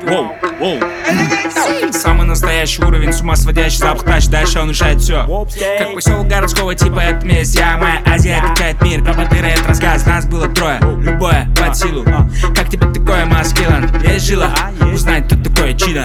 Воу, воу. Самый настоящий уровень, с ума сводящий запах тач. Дальше он решает все. Как поселок городского типа, это месть. Я, моя Азия, качает мир. Пропотыры, это рассказ, нас было трое. Любое под силу. Как тебе такое, маскилан? Есть жила? Узнать, кто такое чидо.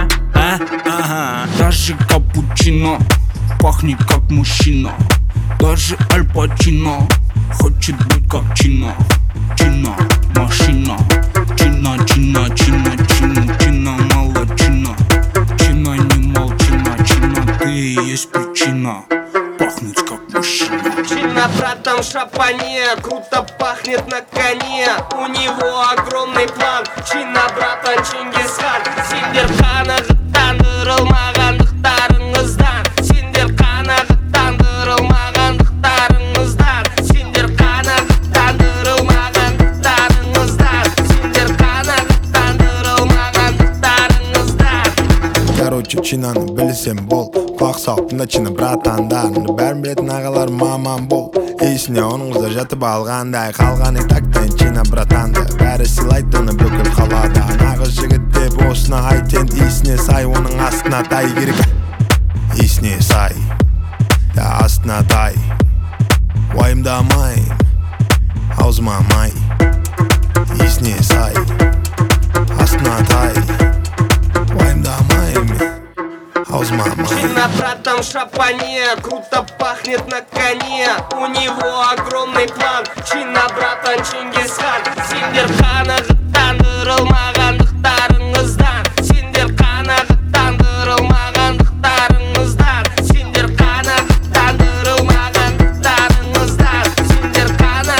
Даже капучино пахнет как мужчина. Даже Аль Пачино хочет быть как Чино. Чино, машина. Чина, чина, чина, чина, чина, молодчина. Чина, не молчина, чина, ты и есть причина пахнуть как мужчина. Чина, братан, в шапане, круто пахнет на коне. У него огромный план. Чина, братан, Чингисхан. Синдерхана жыттандырылмағандықтарыңыздан. Синдерхана жыттандырылмағандықтарыңыздан. Синдерхана жыттандырылмағандықтарыңыздан. Синдерхана жыттандырылмағандықтарыңыздан. Короче, чинаны білсем бол. Құлақ салыптың чина братандарыңды. Бәрін білетін ағалар маман бол. Есіне оның қызы жатып алғандай. Қалғаны тактен чина братанды. Бәрі сыйлайды оны бүкіл қалада. Нағыз жігіт деп осына айтен. Есіне сай, оның астына тай керек. Есіне сай, астына тай. Уайымдамайым, аузыма май. Есіне сай, астына тай. Уайымдамайым, аузыма май. Чина, братан, в шапане, круто пахнет на коне. У него огромный план. Чина, братан, Чингисхан. Синдерхана жыттандырылмағандықтарыңыздан. Синдерхана жыттандырылмағандықтарыңыздан. Синдерхана жыттандырылмағандықтарыңыздан. Синдерхана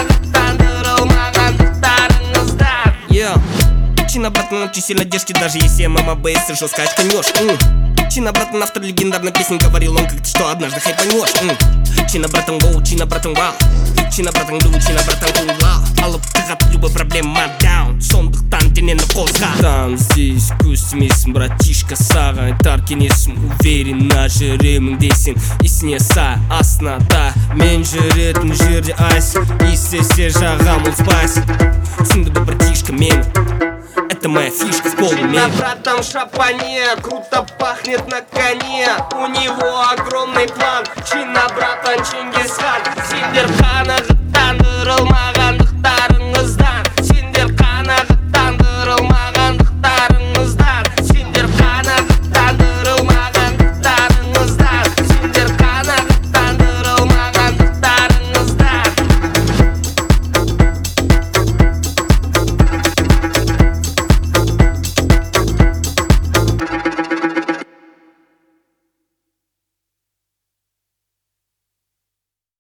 жыттандырылмағандықтарыңыздан. Чина, братан, очень сильно держки, даже если мама бейс жестко очканешь. Чина, братан, автор легендарной песни, говорил он как-то, что однажды хайпанешь. Чина, братан, воу, чина, братан, вау. Чина, братан, глю, чина, братан, кул, вау. Алып тығат любой проблема даун. Сондықтан денені қозға. Там здесь көз тимесін, братишка, саған айтар кеңесім. Уверенно жүремін десең, есіне сай, астына тай. Мен жүретін жерде айсың, естесе жағам ол спайсың. Түсінді бұл братишка мені, это моя фишка в полуме. Чина, братан, в шапане, круто пахнет на коне. У него огромный план. Чина, братан, Чингисхан. Синдерхана жыттандырылмаған